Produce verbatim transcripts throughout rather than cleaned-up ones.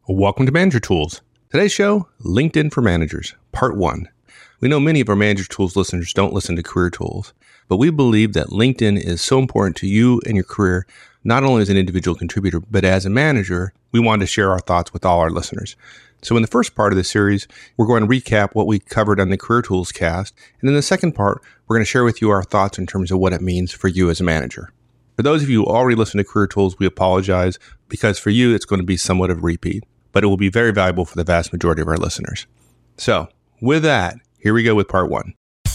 Welcome to Manager Tools. Today's show, LinkedIn for Managers, Part one. We know many of our Manager Tools listeners don't listen to Career Tools, but we believe that LinkedIn is so important to you and your career, not only as an individual contributor, but as a manager. We wanted to share our thoughts with all our listeners. So in the first part of the series, we're going to recap what we covered on the Career Tools cast. And in the second part, we're going to share with you our thoughts in terms of what it means for you as a manager. For those of you who already listen to Career Tools, we apologize because for you, it's going to be somewhat of a repeat, but it will be very valuable for the vast majority of our listeners. So with that, here we go with part one.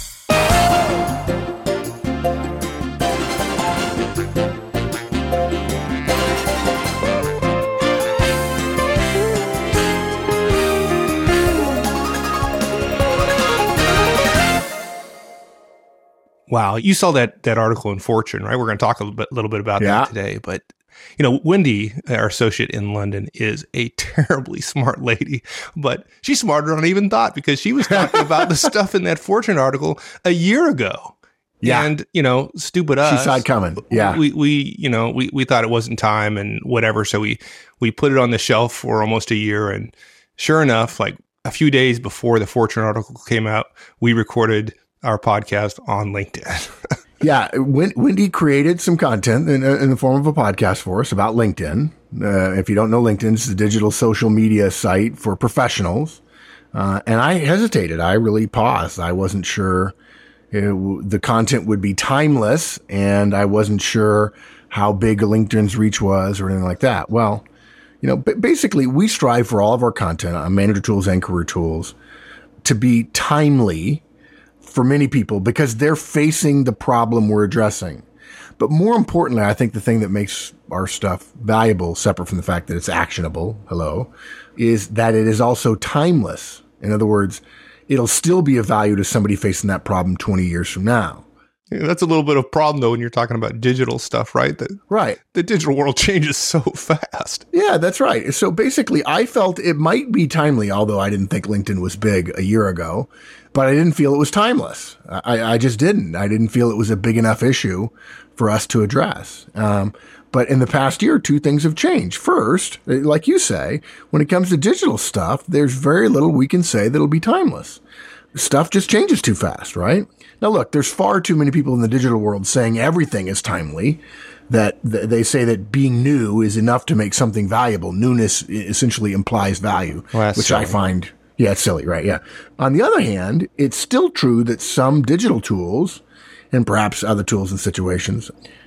Wow, you saw that that article in Fortune, right? We're going to talk a little bit, little bit about yeah. that today. But, you know, Wendy, our associate in London, is a terribly smart lady. But she's smarter than I even thought because she was talking about the stuff in that Fortune article a year ago. Yeah. And, you know, stupid us. She saw it coming. Yeah. We, we you know, we, we thought it wasn't time and whatever. So we, we put it on the shelf for almost a year. And sure enough, like a few days before the Fortune article came out, we recorded our podcast on LinkedIn. yeah. Wendy created some content in, in the form of a podcast for us about LinkedIn. Uh, if you don't know, LinkedIn is the digital social media site for professionals. Uh, and I hesitated. I really paused. I wasn't sure it, the content would be timeless, and I wasn't sure how big LinkedIn's reach was or anything like that. Well, you know, b- basically we strive for all of our content on Manager Tools and Career Tools to be timely for many people because they're facing the problem we're addressing. But more importantly, I think the thing that makes our stuff valuable, separate from the fact that it's actionable, hello, is that it is also timeless. In other words, it'll still be of value to somebody facing that problem twenty years from now. Yeah, that's a little bit of a problem, though, when you're talking about digital stuff, right? The, right. The digital world changes so fast. Yeah, that's right. So basically, I felt it might be timely, although I didn't think LinkedIn was big a year ago, but I didn't feel it was timeless. I, I just didn't. I didn't feel it was a big enough issue for us to address. Um, but in the past year, two things have changed. First, like you say, when it comes to digital stuff, there's very little we can say that'll be timeless. Stuff just changes too fast, right? Now, look, there's far too many people in the digital world saying everything is timely, that th- they say that being new is enough to make something valuable. Newness essentially implies value, well, which silly. I find, yeah, it's silly, right? Yeah. On the other hand, it's still true that some digital tools, and perhaps other tools and situations,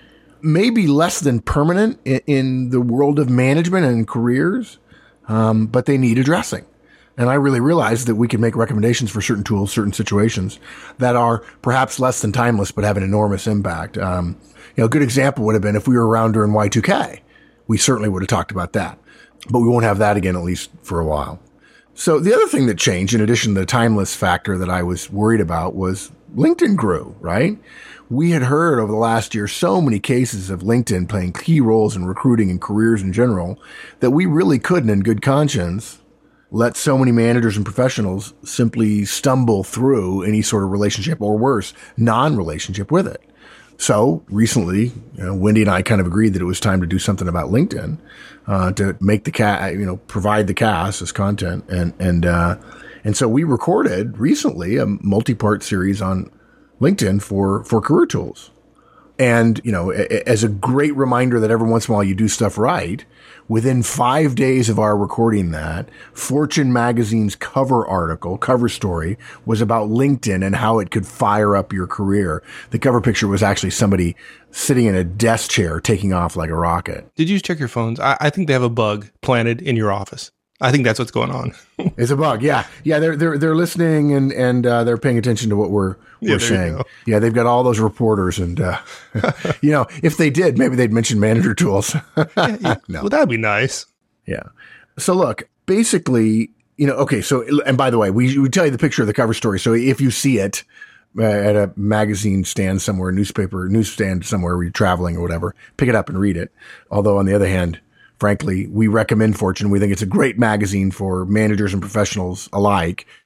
may be less than permanent in, in the world of management and careers, um, but they need addressing. And I really realized that we can make recommendations for certain tools, certain situations that are perhaps less than timeless, but have an enormous impact. Um, you know, a good example would have been if we were around during Y two K, we certainly would have talked about that, but we won't have that again, at least for a while. So the other thing that changed, in addition to the timeless factor that I was worried about, was LinkedIn grew, right? We had heard over the last year so many cases of LinkedIn playing key roles in recruiting and careers in general that we really couldn't, in good conscience, let so many managers and professionals simply stumble through any sort of relationship, or worse, non-relationship with it. So recently, you know, Wendy and I kind of agreed that it was time to do something about LinkedIn, uh, to make the cat, you know, provide the cast as content. And, and, uh, and so we recorded recently a multi-part series on LinkedIn for, for Career Tools. And, you know, as a great reminder that every once in a while you do stuff right, within five days of our recording that, Fortune magazine's cover article, cover story, was about LinkedIn and how it could fire up your career. The cover picture was actually somebody sitting in a desk chair taking off like a rocket. Did you check your phones? I, I think they have a bug planted in your office. I think that's what's going on. It's a bug. Yeah. Yeah. They're, they're, they're listening and, and, uh, they're paying attention to what we're, we're yeah, saying. Yeah. They've got all those reporters and, uh, you know, if they did, maybe they'd mention Manager Tools. yeah, yeah. No. Well, that'd be nice. Yeah. So look, basically, you know, okay. So, and by the way, we, we tell you the picture of the cover story. So if you see it uh, at a magazine stand somewhere, newspaper, newsstand somewhere where you're traveling or whatever, pick it up and read it. Although on the other hand, frankly, we recommend Fortune. We think it's a great magazine for managers and professionals alike.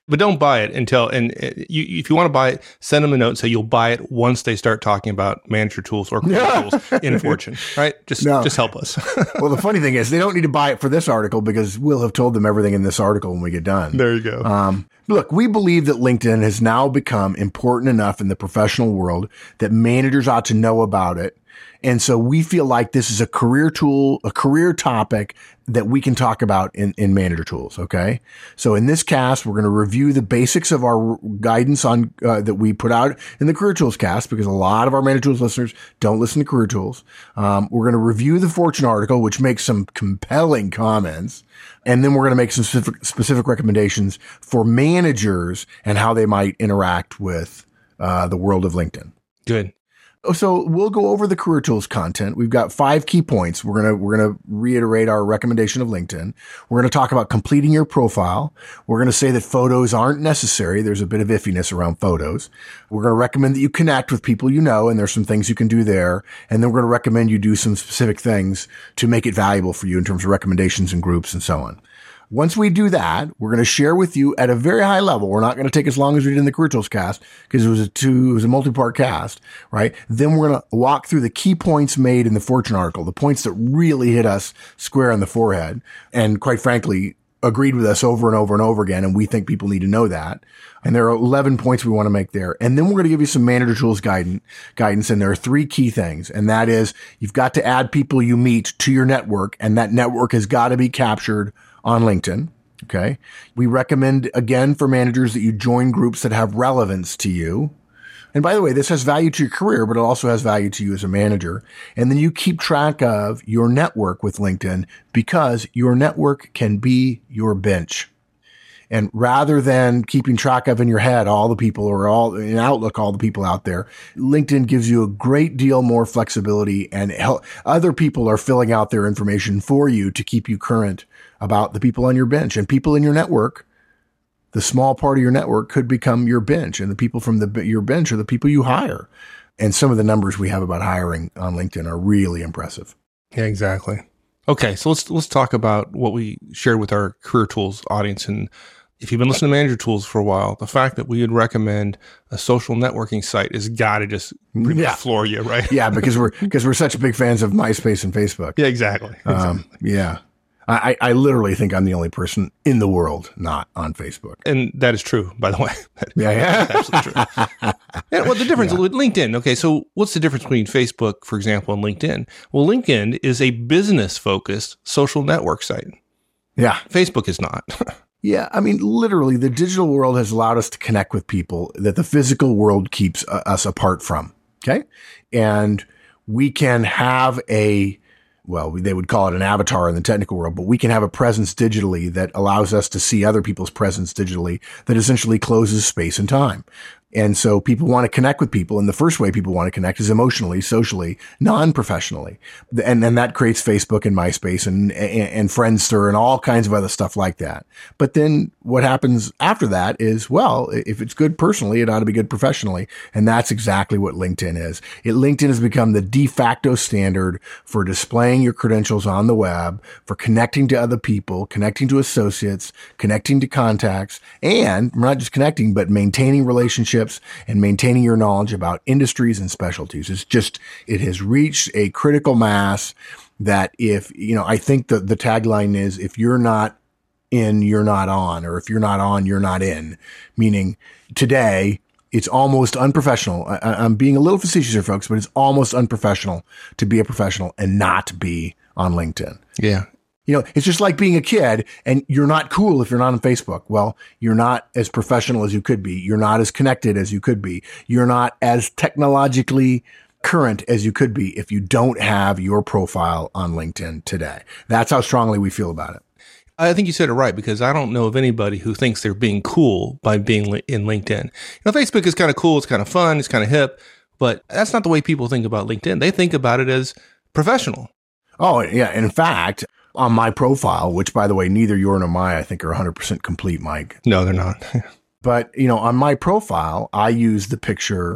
But don't buy it until, and uh, you, if you want to buy it, send them a note and say you'll buy it once they start talking about manager tools or career tools in Fortune, right? Just No. just help us. Well, the funny thing is they don't need to buy it for this article because we'll have told them everything in this article when we get done. There you go. Um, look, we believe that LinkedIn has now become important enough in the professional world that managers ought to know about it. And so we feel like this is a career tool, a career topic that we can talk about in, in manager tools. Okay. So in this cast, we're going to review the basics of our guidance on, uh, that we put out in the career tools cast because a lot of our manager tools listeners don't listen to career tools. Um, we're going to review the Fortune article, which makes some compelling comments. And then we're going to make some specific, specific recommendations for managers and how they might interact with, uh, the world of LinkedIn. Good. So we'll go over the career tools content. We've got five key points. We're going to, we're going to reiterate our recommendation of LinkedIn. We're going to talk about completing your profile. We're going to say that photos aren't necessary. There's a bit of iffiness around photos. We're going to recommend that you connect with people you know, and there's some things you can do there. And then we're going to recommend you do some specific things to make it valuable for you in terms of recommendations and groups and so on. Once we do that, we're going to share with you at a very high level. We're not going to take as long as we did in the Career Tools cast because it was a two, it was a multi-part cast, right? Then we're going to walk through the key points made in the Fortune article, the points that really hit us square on the forehead and quite frankly, agreed with us over and over and over again. And we think people need to know that. And there are eleven points we want to make there. And then we're going to give you some manager tools guidance, guidance. And there are three key things. And that is you've got to add people you meet to your network. And that network has got to be captured on LinkedIn. Okay. We recommend again for managers that you join groups that have relevance to you. And by the way, this has value to your career, but it also has value to you as a manager. And then you keep track of your network with LinkedIn because your network can be your bench. And rather than keeping track of in your head all the people or all in Outlook, all the people out there, LinkedIn gives you a great deal more flexibility and help, other people are filling out their information for you to keep you current about the people on your bench and people in your network. The small part of your network could become your bench, and the people from the your bench are the people you hire. And some of the numbers we have about hiring on LinkedIn are really impressive. Yeah, exactly. Okay, so let's let's talk about what we shared with our Career Tools audience. And if you've been listening to Manager Tools for a while, the fact that we would recommend a social networking site has got to just pretty Yeah. much floor you, right? Yeah, because we're because we're such big fans of MySpace and Facebook. Yeah, exactly. Um, yeah. I, I literally think I'm the only person in the world not on Facebook. And that is true, by the way. Yeah, yeah. That's absolutely true. Yeah, well, the difference with LinkedIn. Okay, so what's the difference between Facebook, for example, and LinkedIn? Well, LinkedIn is a business-focused social network site. Yeah. Facebook is not. Yeah. I mean, literally, the digital world has allowed us to connect with people that the physical world keeps uh, us apart from. Okay. And we can have a, well, they would call it an avatar in the technical world, but we can have a presence digitally that allows us to see other people's presence digitally that essentially closes space and time. And so people want to connect with people. And the first way people want to connect is emotionally, socially, non-professionally. And then that creates Facebook and MySpace and, and, and Friendster and all kinds of other stuff like that. But then what happens after that is, well, if it's good personally, it ought to be good professionally. And that's exactly what LinkedIn is. It, LinkedIn has become the de facto standard for displaying your credentials on the web, for connecting to other people, connecting to associates, connecting to contacts, and not just connecting, but maintaining relationships and maintaining your knowledge about industries and specialties. It's just, it has reached a critical mass that if, you know, I think the, the tagline is, if you're not in, you're not on, or if you're not on, you're not in, meaning today it's almost unprofessional. I, I'm being a little facetious here, folks, but it's almost unprofessional to be a professional and not be on LinkedIn. Yeah. You know, it's just like being a kid and you're not cool if you're not on Facebook. Well, you're not as professional as you could be. You're not as connected as you could be. You're not as technologically current as you could be if you don't have your profile on LinkedIn today. That's how strongly we feel about it. I think you said it right, because I don't know of anybody who thinks they're being cool by being li- in LinkedIn. You know, Facebook is kind of cool. It's kind of fun. It's kind of hip, but that's not the way people think about LinkedIn. They think about it as professional. Oh, yeah. And in fact, on my profile, which by the way, neither your nor my, I think are one hundred percent complete, Mike. No, they're not. But, you know, on my profile, I use the picture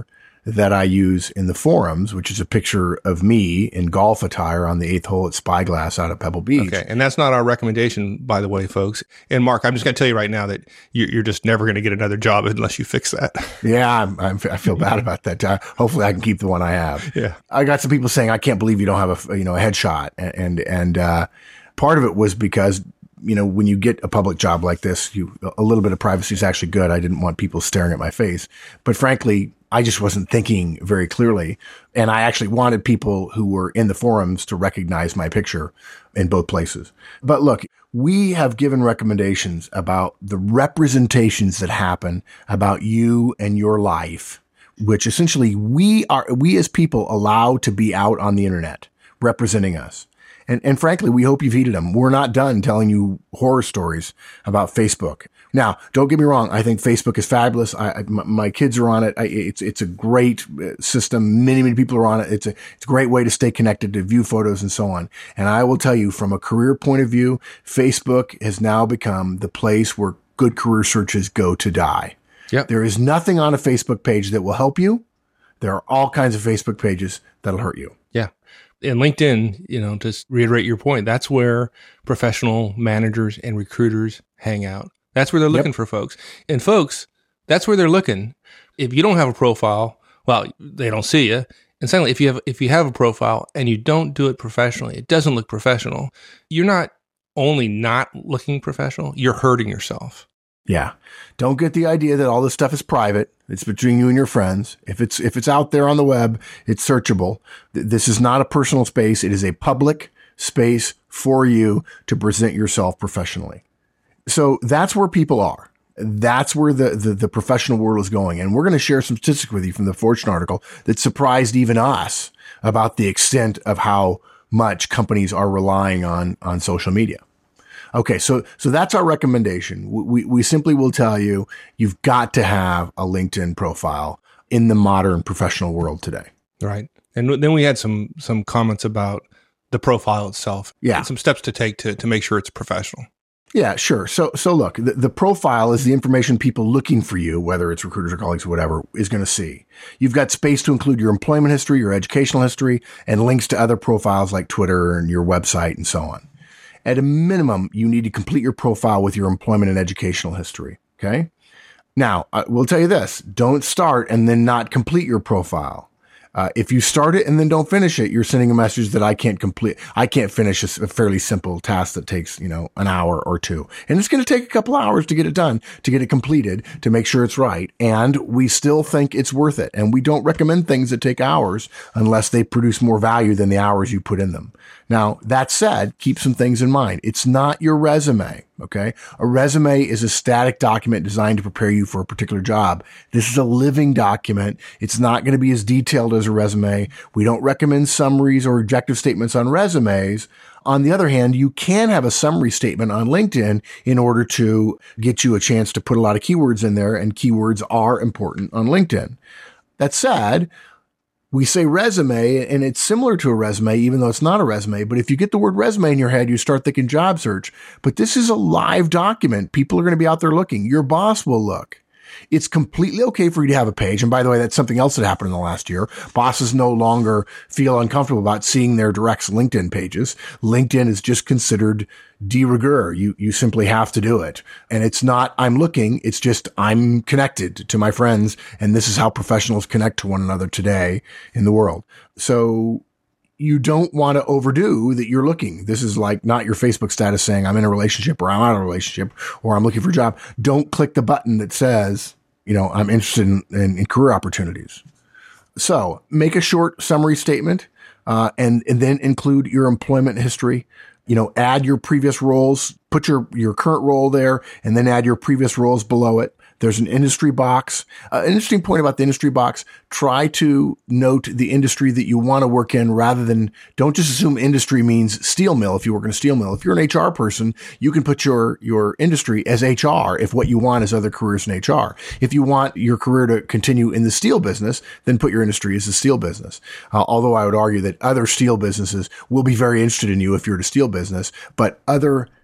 that I use in the forums, which is a picture of me in golf attire on the eighth hole at Spyglass out at Pebble Beach. Okay. And that's not our recommendation, by the way, folks. And Mark, I'm just going to tell you right now that you're just never going to get another job unless you fix that. Yeah, I'm, I'm, I feel bad about that. Uh, hopefully I can keep the one I have. Yeah. I got some people saying, I can't believe you don't have a, you know, a headshot. And, and, and uh, part of it was because, you know, when you get a public job like this, you, a little bit of privacy is actually good. I didn't want people staring at my face, but frankly, I just wasn't thinking very clearly. And I actually wanted people who were in the forums to recognize my picture in both places. But look, we have given recommendations about the representations that happen about you and your life, which essentially we are, we as people allow to be out on the internet representing us. And, and frankly, we hope you've heeded them. We're not done telling you horror stories about Facebook. Now, don't get me wrong. I think Facebook is fabulous. I, I my, my kids are on it. I, it's, it's a great system. Many, many people are on it. It's a, it's a great way to stay connected, to view photos and so on. And I will tell you from a career point of view, Facebook has now become the place where good career searches go to die. Yep. There is nothing on a Facebook page that will help you. There are all kinds of Facebook pages that'll hurt you. Yeah. And LinkedIn, you know, to reiterate your point, that's where professional managers and recruiters hang out. That's where they're looking yep. for folks. And folks, that's where they're looking. If you don't have a profile, well, they don't see you. And secondly, if you have if you have a profile and you don't do it professionally, it doesn't look professional. You're not only not looking professional, you're hurting yourself. Yeah. Don't get the idea that all this stuff is private. It's between you and your friends. If it's, if it's out there on the web, it's searchable. Th- this is not a personal space. It is a public space for you to present yourself professionally. So that's where people are. That's where the, the, the professional world is going. And we're going to share some statistics with you from the Fortune article that surprised even us about the extent of how much companies are relying on, on social media. Okay, so so that's our recommendation. We we simply will tell you you've got to have a LinkedIn profile in the modern professional world today. Right. And then we had some some comments about the profile itself. Yeah. And some steps to take to to make sure it's professional. Yeah, sure. So so look, the, the profile is the information people looking for you, whether it's recruiters or colleagues or whatever, is going to see. You've got space to include your employment history, your educational history, and links to other profiles like Twitter and your website and so on. At a minimum, you need to complete your profile with your employment and educational history. Okay. Now, I will tell you this, don't start and then not complete your profile. Uh, if you start it and then don't finish it, you're sending a message that I can't complete, I can't finish a, a fairly simple task that takes, you know, an hour or two. And it's going to take a couple hours to get it done, to get it completed, to make sure it's right. And we still think it's worth it. And we don't recommend things that take hours unless they produce more value than the hours you put in them. Now, that said, keep some things in mind. It's not your resume. Okay. A resume is a static document designed to prepare you for a particular job. This is a living document. It's not going to be as detailed as a resume. We don't recommend summaries or objective statements on resumes. On the other hand, you can have a summary statement on LinkedIn in order to get you a chance to put a lot of keywords in there, and keywords are important on LinkedIn. That said, we say resume, and it's similar to a resume, even though it's not a resume. But if you get the word resume in your head, you start thinking job search. But this is a live document. People are going to be out there looking. Your boss will look. It's completely okay for you to have a page. And by the way, that's something else that happened in the last year. Bosses no longer feel uncomfortable about seeing their directs LinkedIn pages. LinkedIn is just considered de rigueur. You, you simply have to do it. And it's not, I'm looking. It's just, I'm connected to my friends. And this is how professionals connect to one another today in the world. So you don't want to overdo that you're looking. This is like not your Facebook status saying I'm in a relationship or I'm out of a relationship or I'm looking for a job. Don't click the button that says, you know, I'm interested in, in, in career opportunities. So make a short summary statement, uh, and, and then include your employment history. You know, add your previous roles, put your, your current role there, and then add your previous roles below it. There's an industry box. Uh, an interesting point about the industry box, try to note the industry that you want to work in rather than, don't just assume industry means steel mill if you work in a steel mill. If you're an H R person, you can put your, your industry as H R if what you want is other careers in H R. If you want your career to continue in the steel business, then put your industry as the steel business. Uh, although I would argue that other steel businesses will be very interested in you if you're in a steel business, but other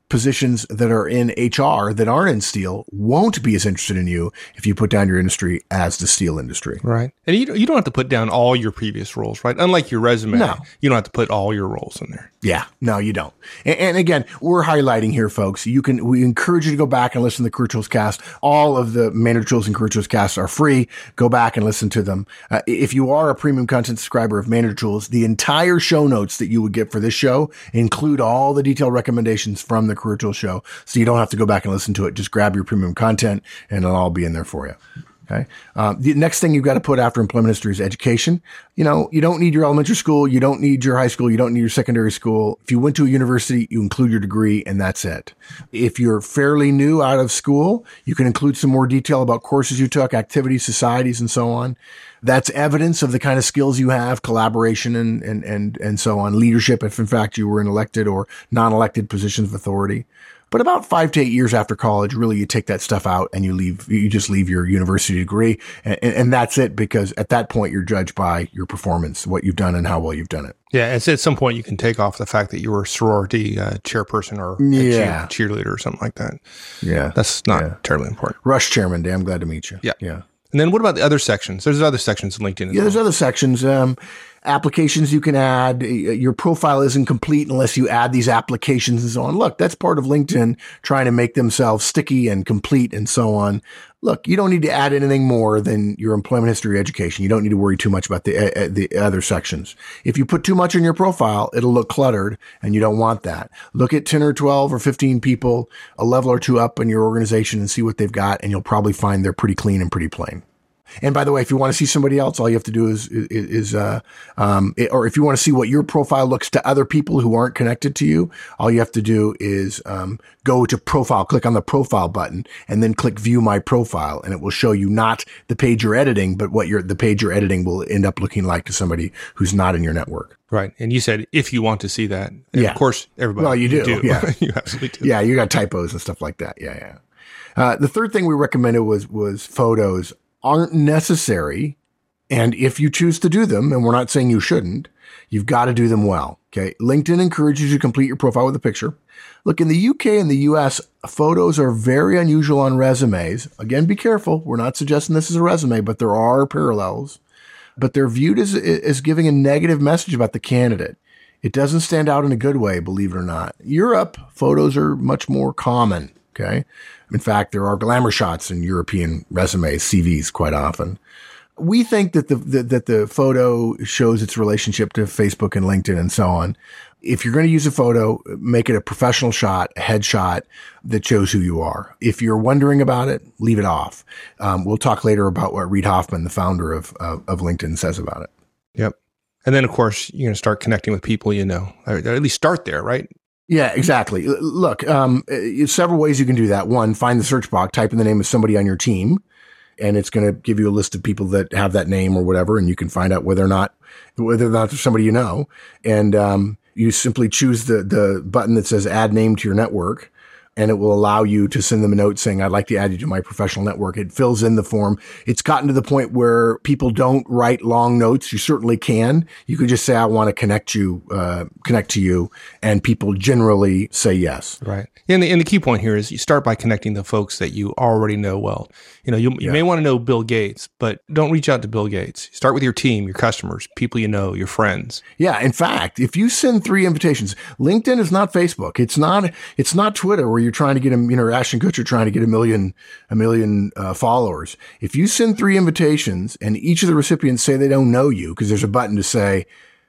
positions that are in H R that aren't in steel won't be as interested in you if you put down your industry as the steel industry. Right. And you, you don't have to put down all your previous roles, right? Unlike your resume, no. You don't have to put all your roles in there. Yeah, no, you don't. And, and again, we're highlighting here, folks. You can, we encourage you to go back and listen to the Career Tools Cast. All of the Manager Tools and Career Tools Casts are free. Go back and listen to them. Uh, if you are a premium content subscriber of Manager Tools, the entire show notes that you would get for this show include all the detailed recommendations from the Career Tools show. So you don't have to go back and listen to it. Just grab your premium content and it'll all be in there for you. Okay. Uh, the next thing you've got to put after employment history is education. You know, you don't need your elementary school. You don't need your high school. You don't need your secondary school. If you went to a university, you include your degree and that's it. If you're fairly new out of school, you can include some more detail about courses you took, activities, societies, and so on. That's evidence of the kind of skills you have, collaboration and, and, and, and so on, leadership, if in fact you were in elected or non-elected positions of authority. But about five to eight years after college, really, you take that stuff out and you leave, you just leave your university degree. And, and that's it, because at that point, you're judged by your performance, what you've done and how well you've done it. Yeah. It's at some point you can take off the fact that you were a sorority uh, chairperson or yeah. a cheer, cheerleader or something like that. Yeah. That's not yeah. terribly important. Rush chairman, damn glad to meet you. Yeah. Yeah. And then what about the other sections? There's other sections in LinkedIn as Yeah, well. there's other sections. Um, applications you can add. Your profile isn't complete unless you add these applications and so on. Look, that's part of LinkedIn trying to make themselves sticky and complete and so on. Look, you don't need to add anything more than your employment history, education. You don't need to worry too much about the uh, the other sections. If you put too much in your profile, it'll look cluttered, and you don't want that. Look at ten or twelve or fifteen people, a level or two up in your organization, and see what they've got, and you'll probably find they're pretty clean and pretty plain. And by the way, if you want to see somebody else, all you have to do is, is, is uh, um, it, or if you want to see what your profile looks to other people who aren't connected to you, all you have to do is um, go to profile, click on the profile button, and then click view my profile. And it will show you not the page you're editing, but what you're, the page you're editing will end up looking like to somebody who's not in your network. Right. And you said, if you want to see that, and yeah. of course, everybody. Well, you do. do. Yeah. You absolutely do. Yeah. You got typos and stuff like that. Yeah. Yeah. Uh, the third thing we recommended was, was photos aren't necessary. And if you choose to do them, and we're not saying you shouldn't, you've got to do them well. Okay. LinkedIn encourages you to complete your profile with a picture. Look, in the U K and the U S, photos are very unusual on resumes. Again, be careful. We're not suggesting this is a resume, but there are parallels. But they're viewed as, as giving a negative message about the candidate. It doesn't stand out in a good way, believe it or not. Europe, photos are much more common. Okay. In fact, there are glamour shots in European resumes, C Vs quite often. We think that the, the that the photo shows its relationship to Facebook and LinkedIn and so on. If you're going to use a photo, make it a professional shot, a headshot that shows who you are. If you're wondering about it, leave it off. Um, we'll talk later about what Reid Hoffman, the founder of, of, of LinkedIn, says about it. Yep. And then, of course, you're going to start connecting with people you know, or at least start there, right? Yeah, exactly. Look, um, several ways you can do that. One, find the search box, type in the name of somebody on your team, and it's going to give you a list of people that have that name or whatever, and you can find out whether or not, whether or not there's somebody you know. And um, you simply choose the the button that says add name to your network, and it will allow you to send them a note saying, I'd like to add you to my professional network. It fills in the form. It's gotten to the point where people don't write long notes. You certainly can. You could just say, I want to connect you, uh, connect to you. And people generally say yes. Right. And the, and the key point here is you start by connecting the folks that you already know well. You know, you, you yeah. may want to know Bill Gates, but don't reach out to Bill Gates. Start with your team, your customers, people you know, your friends. Yeah. In fact, if you send three invitations, LinkedIn is not Facebook. It's not, it's not Twitter where you're trying to get them, you know, Ashton Kutcher trying to get a million, a million uh, followers. If you send three invitations and each of the recipients say they don't know you, because there's a button to say,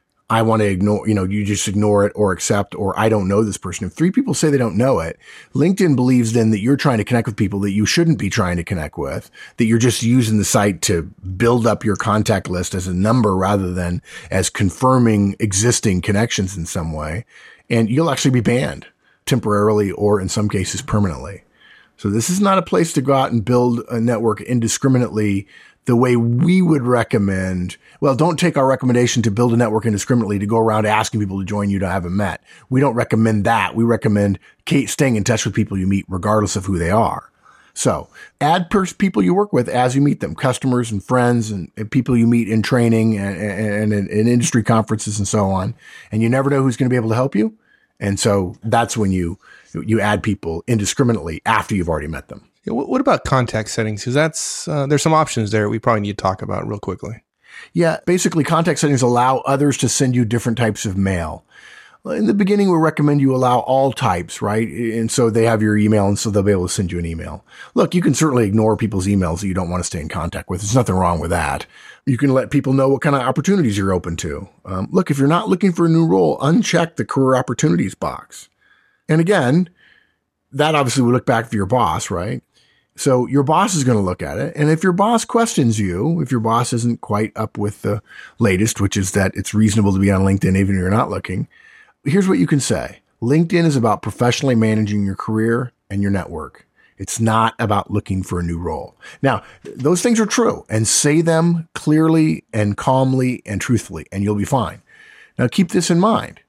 I want to ignore, you know, you just ignore it or accept, or I don't know this person. If three people say they don't know it, LinkedIn believes then that you're trying to connect with people that you shouldn't be trying to connect with, that you're just using the site to build up your contact list as a number rather than as confirming existing connections in some way. And you'll actually be banned temporarily or in some cases permanently. So this is not a place to go out and build a network indiscriminately the way we would recommend. Well, don't take our recommendation to build a network indiscriminately to go around asking people to join you to haven't met. We don't recommend that. We recommend staying in touch with people you meet regardless of who they are. So add pers- people you work with as you meet them, customers and friends and, and people you meet in training and, and, and in industry conferences and so on. And you never know who's going to be able to help you. And so that's when you you add people indiscriminately after you've already met them. Yeah, what about contact settings? Because that's uh, there's some options there we probably need to talk about real quickly. Yeah, basically contact settings allow others to send you different types of mail. In the beginning, we recommend you allow all types, right? And so they have your email, and so they'll be able to send you an email. Look, you can certainly ignore people's emails that you don't want to stay in contact with. There's nothing wrong with that. You can let people know what kind of opportunities you're open to. Um, look, if you're not looking for a new role, uncheck the career opportunities box. And again, that obviously would look back for your boss, right? So your boss is going to look at it. And if your boss questions you, if your boss isn't quite up with the latest, which is that it's reasonable to be on LinkedIn even if you're not looking, here's what you can say. LinkedIn is about professionally managing your career and your network. It's not about looking for a new role. Now, those things are true, and say them clearly and calmly and truthfully, and you'll be fine. Now, keep this in mind.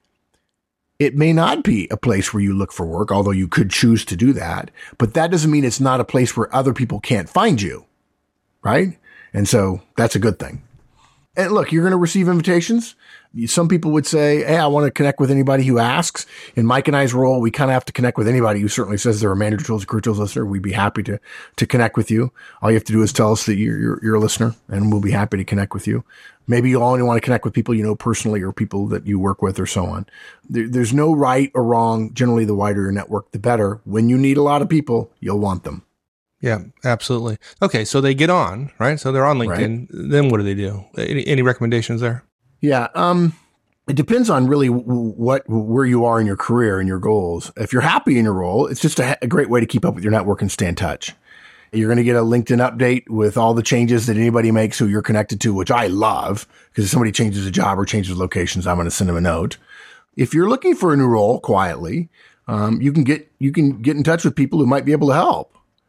It may not be a place where you look for work, although you could choose to do that, but that doesn't mean it's not a place where other people can't find you, right? And so that's a good thing. And look, you're going to receive invitations. Some people would say, hey, I want to connect with anybody who asks. In Mike and I's role, we kind of have to connect with anybody who certainly says they're a Manager Tools, Career Tools listener. We'd be happy to to connect with you. All you have to do is tell us that you're, you're, you're a listener, and we'll be happy to connect with you. Maybe you only want to connect with people you know personally or people that you work with or so on. There, there's no right or wrong. Generally, the wider your network, the better. When you need a lot of people, you'll want them. Yeah, absolutely. Okay, so they get on, right? So they're on LinkedIn. Right. Then what do they do? Any, any recommendations there? Yeah, um, it depends on really what where you are in your career and your goals. If you're happy in your role, it's just a, a great way to keep up with your network and stay in touch. You're going to get a LinkedIn update with all the changes that anybody makes who you're connected to, which I love, because if somebody changes a job or changes locations, I'm going to send them a note. If you're looking for a new role quietly, um, you can get you can get in touch with people who might be able to help.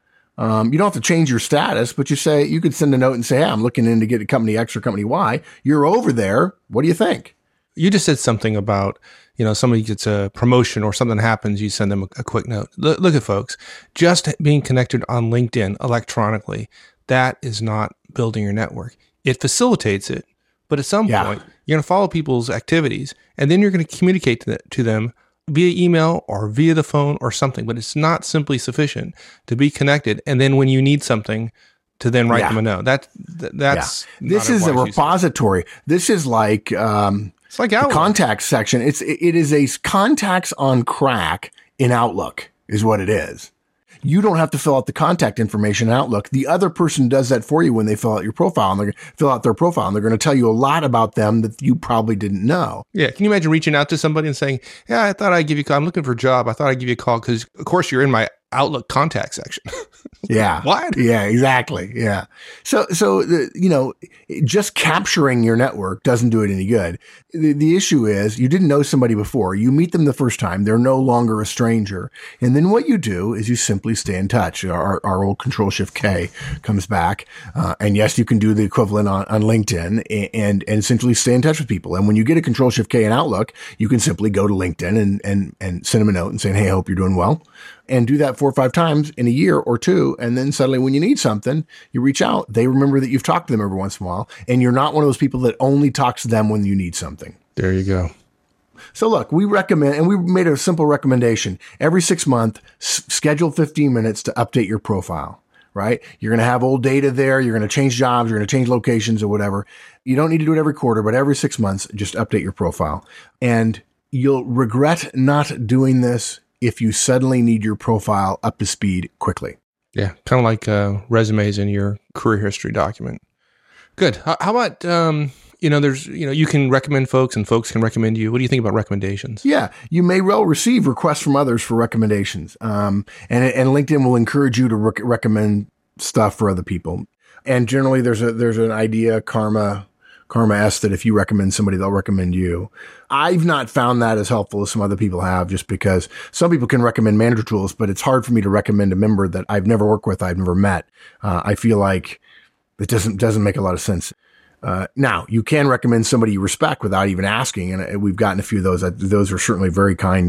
Um, you don't have to change your status, but you say, you could send a note and say, hey, I'm looking in to get a company X or company Y. You're over there. What do you think? You just said something about, you know, somebody gets a promotion or something happens, you send them a, a quick note. Look, look at folks, just being connected on LinkedIn electronically, that is not building your network. It facilitates it, but at some yeah. point, you're going to follow people's activities, and then you're going to communicate to, the, to them via email or via the phone or something, but it's not simply sufficient to be connected. And then when you need something, to then write yeah. them a note. That, that that's yeah. this is a repository. Usage. This is like um, it's like Outlook. The contacts section. It's it is a contacts on crack in Outlook is what it is. You don't have to fill out the contact information in Outlook. The other person does that for you when they fill out your profile, and they're going to fill out their profile, and they're going to tell you a lot about them that you probably didn't know. Yeah. Can you imagine reaching out to somebody and saying, yeah, I thought I'd give you a call. I'm looking for a job. I thought I'd give you a call because, of course, you're in my Outlook contact section. Yeah. What? Yeah, exactly. Yeah. So, so, the, you know, just capturing your network doesn't do it any good. The, the issue is you didn't know somebody before. You meet them the first time. They're no longer a stranger. And then what you do is you simply stay in touch. Our, our old Control Shift K comes back. Uh, and yes, you can do the equivalent on, on LinkedIn and, and, and simply stay in touch with people. And when you get a Control Shift K in Outlook, you can simply go to LinkedIn and, and, and send them a note and say, hey, I hope you're doing well. And do that four or five times in a year or two. And then suddenly when you need something, you reach out. They remember that you've talked to them every once in a while. And you're not one of those people that only talks to them when you need something. There you go. So look, we recommend, and we made a simple recommendation. Every six months, s- schedule fifteen minutes to update your profile, right? You're going to have old data there. You're going to change jobs. You're going to change locations or whatever. You don't need to do it every quarter, but every six months, just update your profile. And you'll regret not doing this if you suddenly need your profile up to speed quickly. Yeah, kind of like uh, resumes in your career history document. Good. How, how about, um, you know, there's, you know, you can recommend folks and folks can recommend you. What do you think about recommendations? Yeah, you may well receive requests from others for recommendations. Um, and, and LinkedIn will encourage you to rec- recommend stuff for other people. And generally there's a, there's an idea, karma, Karma-esque, that if you recommend somebody, they'll recommend you. I've not found that as helpful as some other people have, just because some people can recommend Manager Tools, but it's hard for me to recommend a member that I've never worked with, I've never met. Uh, I feel like it doesn't doesn't make a lot of sense. Uh, now, you can recommend somebody you respect without even asking, and we've gotten a few of those. Those are certainly very kind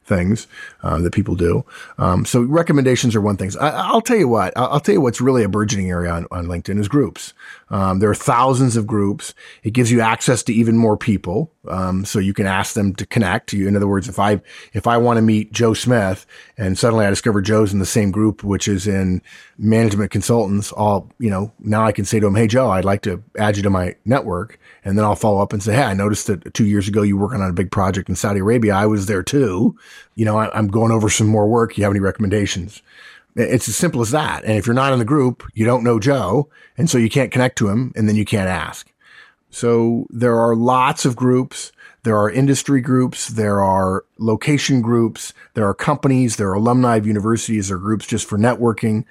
things uh, that people do. Um, so recommendations are one thing. I, I'll tell you what, I'll, I'll tell you what's really a burgeoning area on, on LinkedIn is groups. Um, there are thousands of groups. It gives you access to even more people. Um, so you can ask them to connect to you. In other words, if I, if I want to meet Joe Smith and suddenly I discover Joe's in the same group, which is in management consultants, all, you know, now I can say to him, hey, Joe, I'd like to add you to my network. And then I'll follow up and say, hey, I noticed that two years ago you were working on a big project in Saudi Arabia. I was there too. You know, I, I'm going over some more work. You have any recommendations? It's as simple as that. And if you're not in the group, you don't know Joe. And so you can't connect to him and then you can't ask. So there are lots of groups. There are industry groups. There are location groups. There are companies. There are alumni of universities. There are groups just for networking.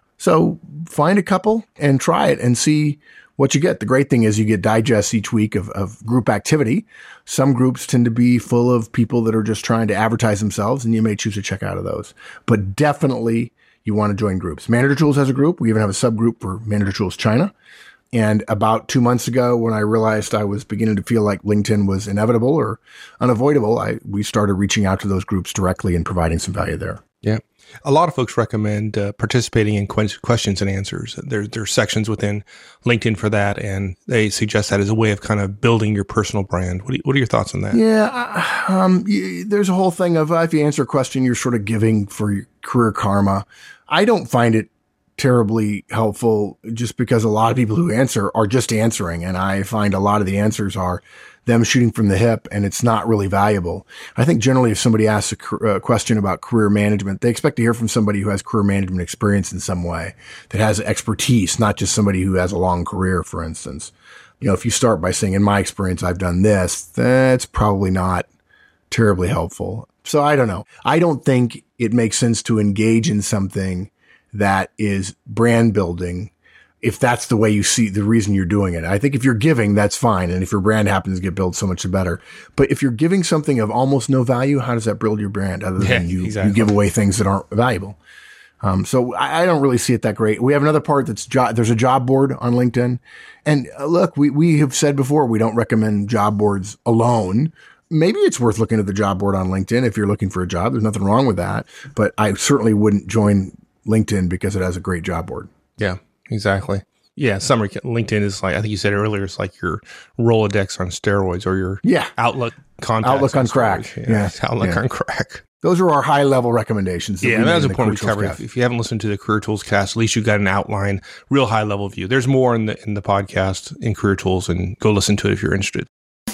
So find a couple and try it and see what you get. The great thing is you get digests each week of, of group activity. Some groups tend to be full of people that are just trying to advertise themselves, and you may choose to check out of those. But definitely you want to join groups. Manager Tools has a group. We even have a subgroup for Manager Tools China. And about two months ago, when I realized I was beginning to feel like LinkedIn was inevitable or unavoidable, I we started reaching out to those groups directly and providing some value there. Yeah. A lot of folks recommend uh, participating in que- questions and answers. There, there are sections within LinkedIn for that, and they suggest that as a way of kind of building your personal brand. What, do you, what are your thoughts on that? Yeah, uh, um, y- there's a whole thing of uh, if you answer a question, you're sort of giving for your career karma. I don't find it terribly helpful just because a lot of people who answer are just answering. And I find a lot of the answers are them shooting from the hip, and it's not really valuable. I think generally if somebody asks a, a question about career management, they expect to hear from somebody who has career management experience in some way, that has expertise, not just somebody who has a long career, for instance. You know, if you start by saying, in my experience, I've done this, that's probably not terribly helpful. So I don't know. I don't think it makes sense to engage in something that is brand building if that's the way you see the reason you're doing it. I think if you're giving, that's fine. And if your brand happens to get built, so much the better. But if you're giving something of almost no value, how does that build your brand other yeah, than you, exactly. you give away things that aren't valuable? Um, so I, I don't really see it that great. We have another part that's jo- there's a job board on LinkedIn. And uh, look, we, we have said before, we don't recommend job boards alone. Maybe it's worth looking at the job board on LinkedIn if you're looking for a job. There's nothing wrong with that. But I certainly wouldn't join LinkedIn because it has a great job board. Yeah, exactly. Yeah, summary. LinkedIn is like, I think you said earlier, it's like your Rolodex on steroids or your yeah. Outlook contacts. Outlook on crack. Yeah, yeah. Outlook yeah. on crack. Those are our high level recommendations. That yeah, and that was important we covered. If, if you haven't listened to the Career Tools cast, at least you got an outline, real high level view. There's more in the in the podcast in Career Tools, and go listen to it if you're interested.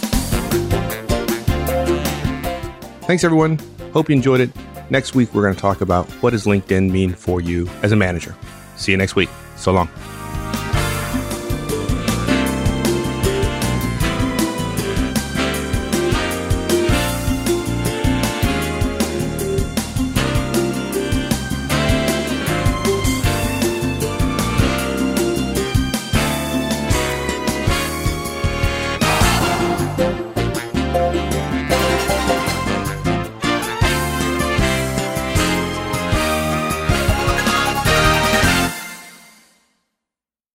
Thanks, everyone. Hope you enjoyed it. Next week, we're going to talk about what does LinkedIn mean for you as a manager. See you next week. So long.